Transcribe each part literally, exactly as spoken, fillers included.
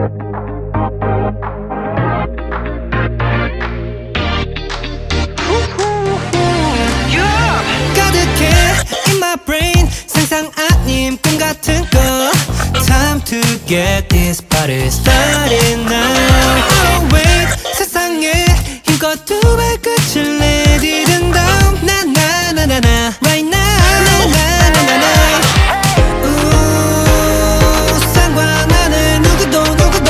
가득해 in my brain 상상 아님 꿈 같은 거 Time to get this party started now Oh wait 세상에 힘껏 두 발끝을 내디딘 다음 나나나나나 Right now 나나나나나 우 상관하는 누구도 누구도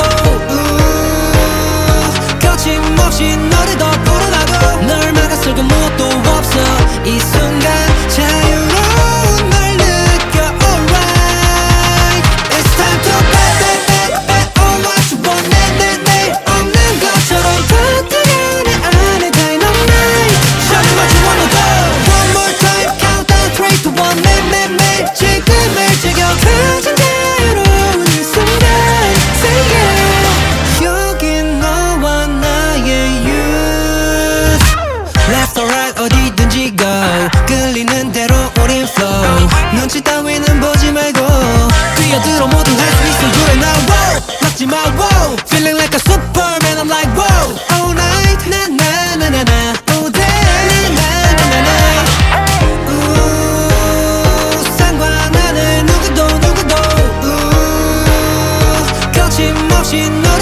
우 거침없이 너를 더 불어나고 널 막아설 건 무엇도 없어 이 순간 자유로운 널 느껴 alright It's time to bet bet bet bet on what you want 내내내 없는 것처럼 따뜻하게 내 안에 dynamite Show me what you wanna go One more time countdown three two one 매매매 지금을 즐겨 가장 자유로운 이 순간 Say yeah 여긴 너와 나의 youth Left or right 어디든지 go 끌리는 대로 우린 flow 눈치 따위는 보지 말고 뛰어들어 모두 할 수 있어 You and I wow 막지마 wow Feeling like a superman I'm like wow All night 나나나나나 All day 나나나나나 우 상관하는 누구도 누구도 우 거침없이 너